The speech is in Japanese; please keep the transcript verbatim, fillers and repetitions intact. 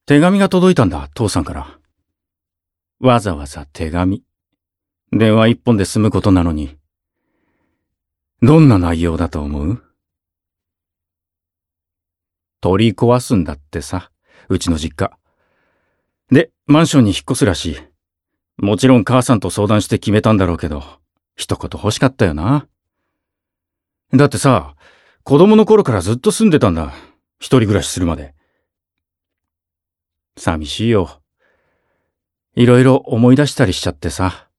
手紙が届いたんだ、父さんから。わざわざ手紙。電話一本で済むことなのに。どんな内容だと思う？取り壊すんだってさ、うちの実家。で、マンションに引っ越すらしい。もちろん母さんと相談して決めたんだろうけど、一言欲しかったよな。だってさ、子供の頃からずっと住んでたんだ。一人暮らしするまで。寂しいよ。いろいろ思い出したりしちゃってさ。